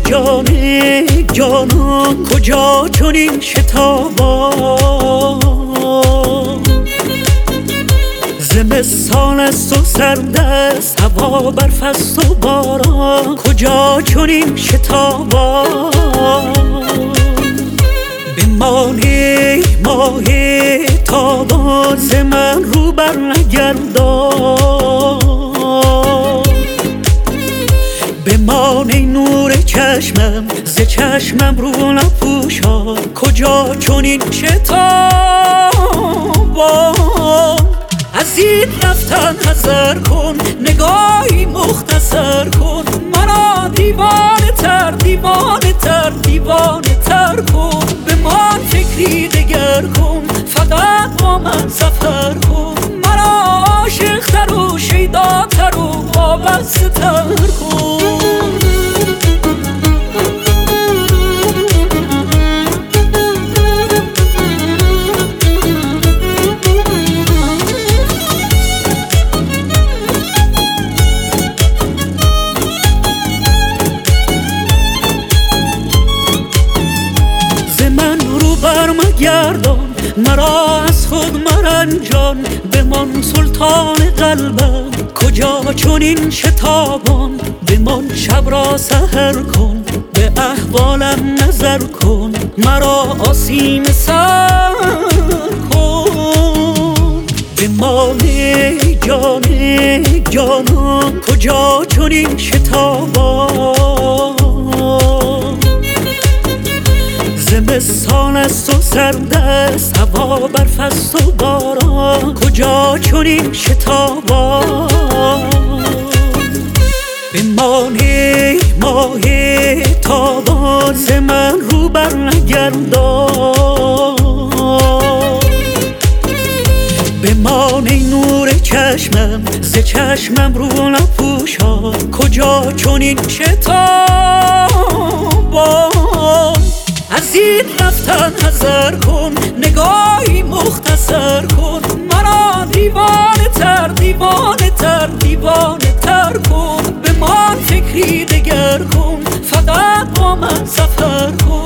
جانان کجا چنین شتابان؟ زمستان است و سرد است، هوا برف است و باران، کجا چنین شتابان؟ بمانی ماه تابان، ز من رو بر نگردان. بمانی نور چشمم، ز چشمم رو نپوشان، کجا چنین شتابان؟ از این رفتن حذر کن، نگاهی مختصر کن، مرا دیوانه تر دیوانه تر دیوانه تر کن. بمان فکری دگر کن، فقط با من سفر کن، مرا عاشق تر و شیدا تر و وابسته تر کن. برمگردان مرا از خود مرنجان، بمان سلطان قلبم کجا چنین شتابان؟ بمان شب را سحر کن، به احوالم نظر کن، مرا آسیم سر کن. بمان جانان کجا چنین شتابان؟ زمستان است و سرد است، هوا برف است و باران، کجا چنین شتابان؟ بمانی ماه تابان، ز من رو بر نگردان. بمانی نور چشمم، ز چشمم رو نپوشان، کجا چنین شتابان؟ از این رفتن حذر کن، نگاهی مختصر کن، مرا دیوانه تر دیوانه تر دیوانه تر کن. بمان فکری دگر کن، فقط با من سفر کن،